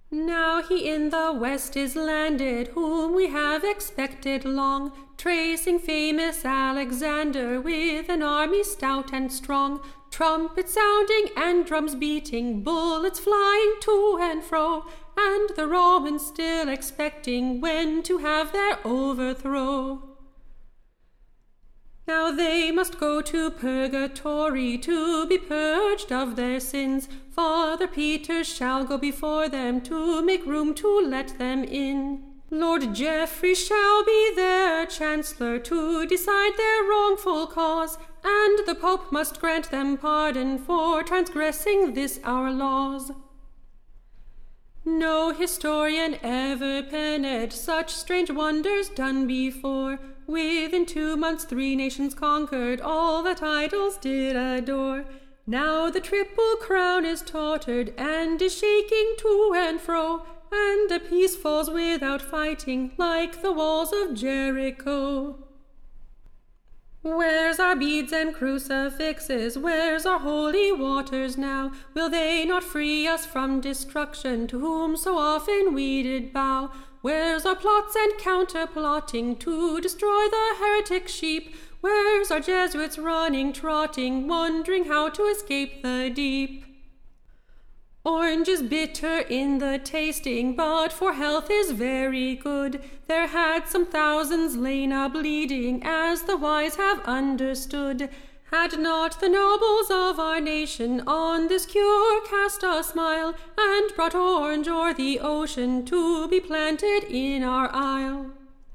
Now he in the west is landed, whom we have expected long, tracing famous Alexander with an army stout and strong, trumpets sounding and drums beating, bullets flying to and fro, and the Romans still expecting when to have their overthrow. Now they must go to purgatory to be purged of their sins. Father Peter shall go before them to make room to let them in. Lord Geoffrey shall be their chancellor to decide their wrongful cause, and the Pope must grant them pardon for transgressing this our laws. No historian ever penned such strange wonders done before. Within 2 months 3 nations conquered, all that idols did adore. Now the Triple Crown is tottered and is shaking to and fro, and a peace falls without fighting like the walls of Jericho. Where's our beads and crucifixes? Where's our holy waters now? Will they not free us from destruction, to whom so often we did bow? Where's our plots and counterplotting to destroy the heretic sheep? Where's our Jesuits running, trotting, wondering how to escape the deep? Orange is bitter in the tasting, but for health is very good. There had some thousands lain a-bleeding, as the wise have understood. Had not the nobles of our nation on this cure cast a smile, and brought orange o'er the ocean to be planted in our isle?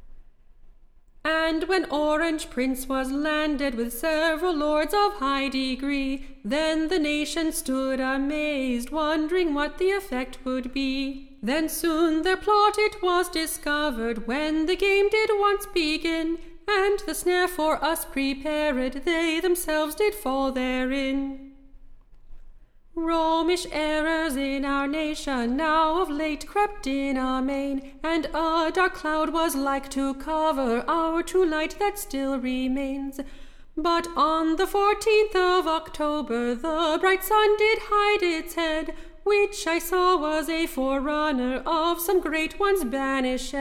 And when Orange Prince was landed with several lords of high degree, then the nation stood amazed, wondering what the effect would be. Then soon their plot it was discovered, when the game did once begin, and the snare for us prepared, they themselves did fall therein. Romish errors in our nation now of late crept in amain, and a dark cloud was like to cover our true light that still remains. But on the 14th of October the bright sun did hide its head, which I saw was a forerunner of some great one's banished.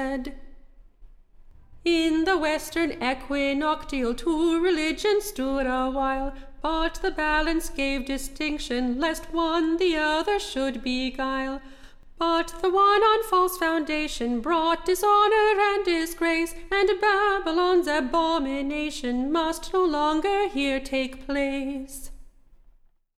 In the western equinoctial to religion stood a while, but the balance gave distinction, lest one the other should beguile. But the one on false foundation brought dishonor and disgrace, and Babylon's abomination must no longer here take place.